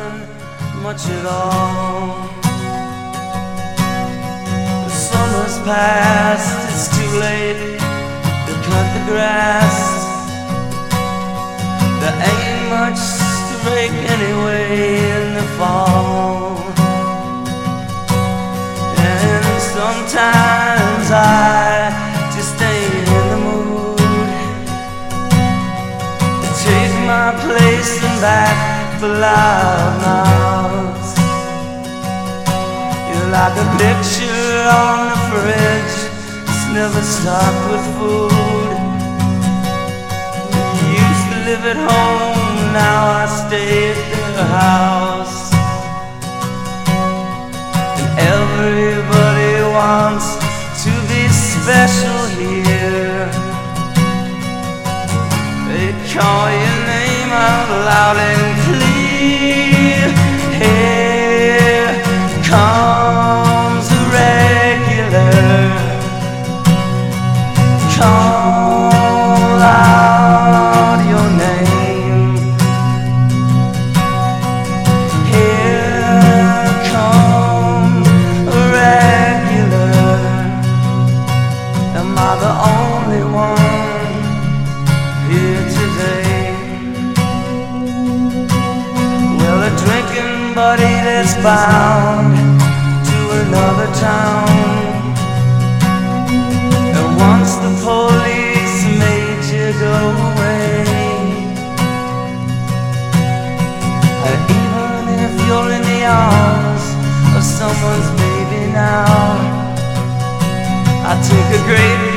nothing much at all. The summer's past, it's too late to cut the grass. There ain't much to rake anyway in the fall. And sometimes I just ain't in the mood to take my place and back for loud mouths. You're like a picture on the fridge, it's never stocked with food. You used to live at home, now I stay at the house. And everybody wants to be special here. They call your name out loud and clear. Here comes a regular. Call out your name. Here comes a regular. Am I the only one here today? Well, a drinking buddy that's bound to another town. And once the police made you go away, and even if you're in the arms of someone's baby now, I take a great